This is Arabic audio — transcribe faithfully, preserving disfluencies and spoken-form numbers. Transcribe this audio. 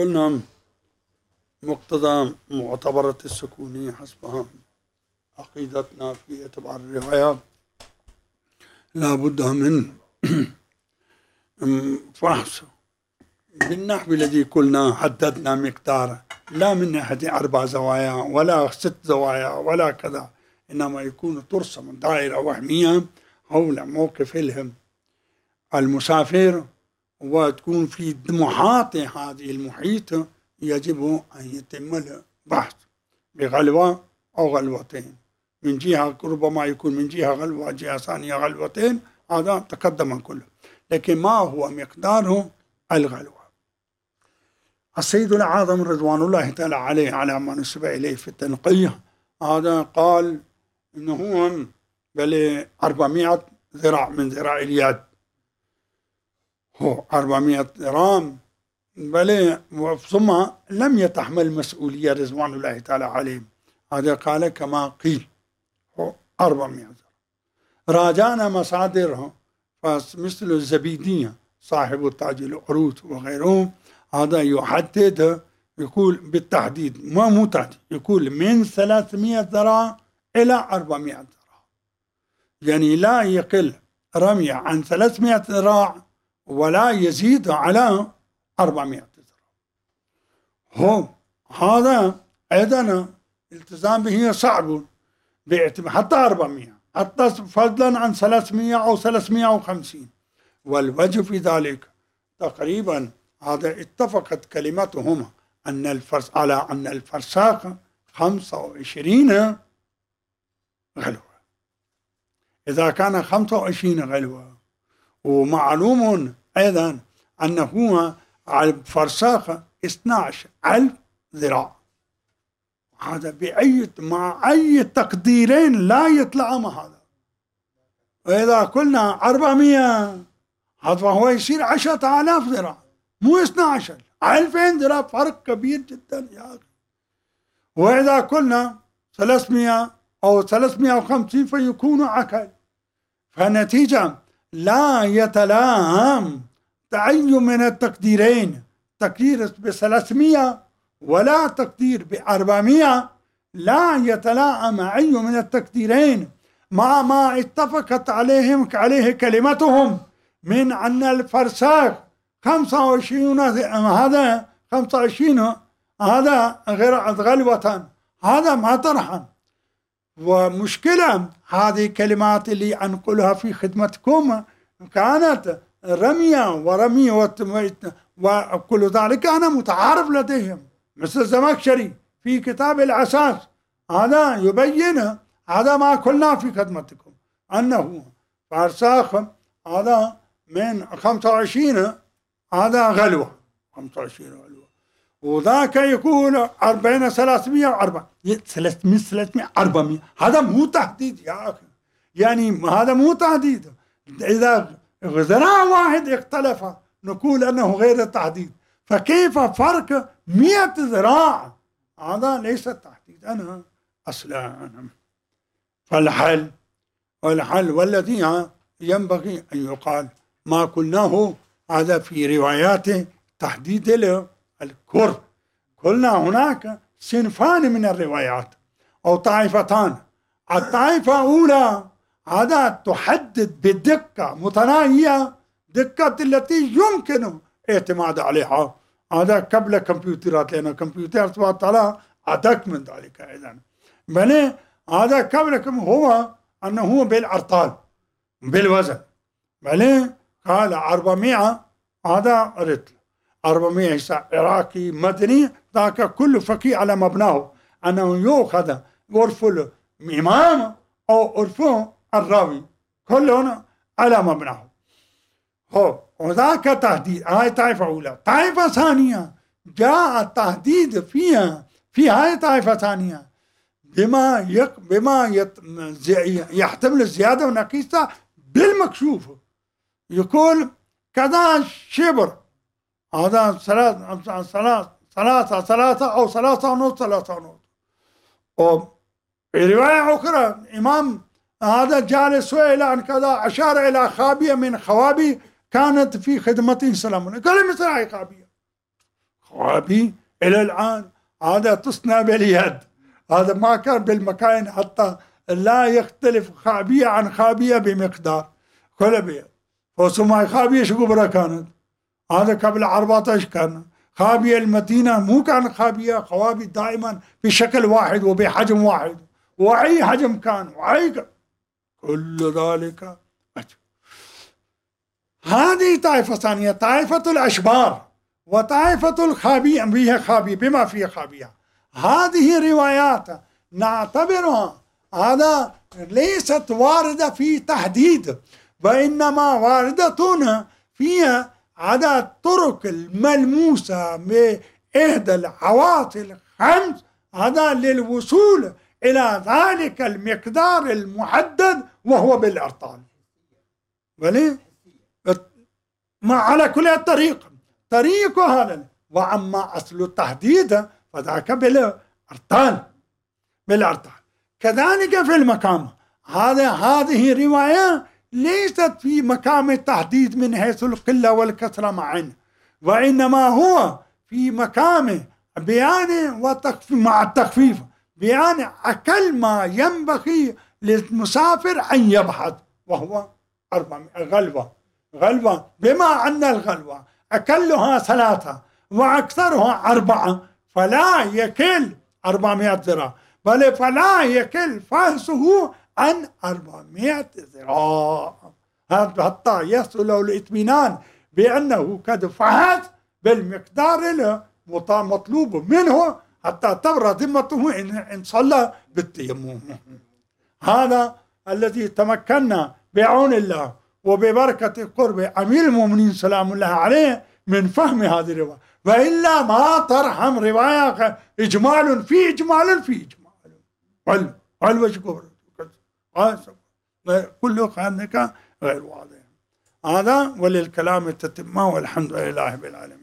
قلنا مقتضى معتبرة السكونية حسب عقيدتنا في اعتبار الروايات لا بد من فحص بالنحو الذي قلنا حددنا مقداره، لا من ناحية أربع زوايا ولا ست زوايا ولا كذا، إنما يكون ترسم دائرة وهمية حول موقف الهم المسافر، وتكون في محاط هذه المحيط يجب أن يتم البحث بغلوة أو غلوتين، من جهة ربما يكون من جهة غلوة جهة ثانية غلوتين، هذا تقدم كله. لكن ما هو مقداره الغلوة؟ السيد الأعظم رضوان الله تعالى عليه على ما نسب إليه في التنقيح هذا قال إنه هو بل أربعمائة ذراع من ذراع اليد، هو أربعمائة ذراع بل، ثم لم يتحمل مسؤولية رضوان الله تعالى عليه، هذا قال كما قيل هو أربعمائة ذراع. راجعنا مصادره فمثل الزبيدية صاحب التاج العروض وغيره، هذا يحدد يقول بالتحديد ما مو تحديد، يقول من ثلاثمائة ذراع إلى أربعمائة ذراع، يعني لا يقل رمي عن ثلاثمائة ذراع ولا يزيد على أربعمائة ذراع. هو هذا أيضا التزام به صعب حتى أربعمائة، حتى فضلا عن ثلاثمائة أو ثلاثمائة وخمسين. والوجه في ذلك تقريبا هذا اتفقت كلمتهما أن الفرس على أن الفرساخ خمسة وعشرين غلوة. إذا كان خمسة وعشرين غلوة، ومعلوم أيضا أنه على الفرساخ اثني عشر ألف ذراع، هذا بأي مع أي تقديرين لا يطلع مع هذا. وإذا قلنا أربعمائة هذا فهو يصير عشرة آلاف ذراع، مو اثني عشر ألفين ذراع، فرق كبير جدا يا أخي. وإذا قلنا ثلاثمائة أو ثلاثمائة وخمسين فيكون عكل، فالنتيجة لا يتلائم تعين من التقديرين، تقدير بثلاثمائة ولا تقدير بأربعمائة، لا يتلائم أي من التقديرين مع ما اتفقت عليهم عليه كلمتهم من أن الفرساخ خمسة وعشرين هذا خمسة وعشرين هذا غير غلوة، هذا ما طرحا. ومشكلة هذه الكلمات اللي أنقلها في خدمتكم كانت رمية ورمي وكل ذلك أنا متعارف لديهم، مثل الزمخشري في كتاب الأساس هذا يبين هذا ما قلنا في خدمتكم أنه فرساخ هذا من خمسة وعشرين هذا غلوة، خمسة وعشرين غلوة، وذاك يقول أربعين ثلاثمائة وأربعة ثلاثمائة ثلاثمائة أربعمائة، هذا مو تحديد يا أخي، يعني هذا مو تحديد. إذا ذراع واحد اختلف نقول أنه غير تحديد، فكيف فرق مئة ذراع؟ هذا ليس تحديد أنا أصلا. فالحل والحل والذي ينبغي أن يقال ما قلناه هذا في روايات تحديد الكر. قلنا هناك صنفان من الروايات أو طائفتان. الطائفة الأولى هذا تحدد بدقة متناهية، دقة التي يمكن اعتماد عليها، هذا قبل كمبيوترات، لأن الكمبيوتر سبحانه وتعالى أدق من ذلك أيضا. بل هذا قبلكم هو أنه هو بالأرطال بالوزن، بل قال أربعمائة هذا رتل، أربعمائة عراقي مدني، ذاك كل فقيه على مبناه أنه يؤخذ عرف الإمام أو عرف الراوي كلهم على مبناه. هو وذاك تحديد، هاي طائفة أولى. طائفة ثانية جاء التحديد فيها في هاي طائفة ثانية بما يق بما يت يحتمل الزيادة والنقيصة بالمكشوف، يقول كذا شبر هذا ثلاثة ثلاثة ثلاثة ثلاثة أو ثلاثة ونص ثلاثة ونص. وفي رواية أخرى إمام هذا جالس سئل عن كذا، أشار إلى خابية من خوابي كانت في خدمته سلام، قال مثل هاي خابية، خوابي إلى الآن هذا تصنع باليد، هذا ما كان بالمكاين حتى لا يختلف خابية عن خابية بمقدار كل بيد. وسماي خابية شو قبرة كانت، هذا قبل أربعة عشر كان خابية المدينة مو كان خابية، خوابي دائما بشكل واحد وبحجم واحد، وأي حجم كان وأي كل ذلك. هذه طائفة ثانية، طائفة الأشبار وطائفة الخابية بها خابية بما فيها خابية. هذه روايات نعتبرها هذا ليست واردة في تحديد، وإنما واردة فيها على الطرق الملموسة بإحدى العواطف الخمس هذا للوصول إلى ذلك المقدار المحدد وهو بالأرطال. وليه؟ ما على كل الطريق طريق هذا، وأما أصل التحديد فذاك بالأرطال بالأرطال. كذلك في المقام هذا هذه رواية ليست في مقام التحديد من حيث القلة والكثرة معا، وإنما هو في مقام بيان وتخفيف مع التخفيف، بيان أقل ما ينبغي للمسافر أن يبحث، وهو أربعمائة غلوة. غلوة بما أن الغلوة أقلها ثلاثة وأكثرها أربعة فلا يكل أربعمائة ذراع، بل فلا يكل فحصه عن أربعمائة ذراع حتى يصل الاطمئنان بأنه قد فحص بالمقدار المطلوب منه حتى تبرى ذمته إن صلى بالتيمم. هذا الذي تمكنا بعون الله وببركة قرب أمير المؤمنين سلام الله عليه من فهم هذه الرواية، وإلا ما ترحم رواية إجمال في إجمال في إجمال علم علم شكور كل خانك غير واضح. هذا وللكلام التتمة والحمد لله بالعالمين.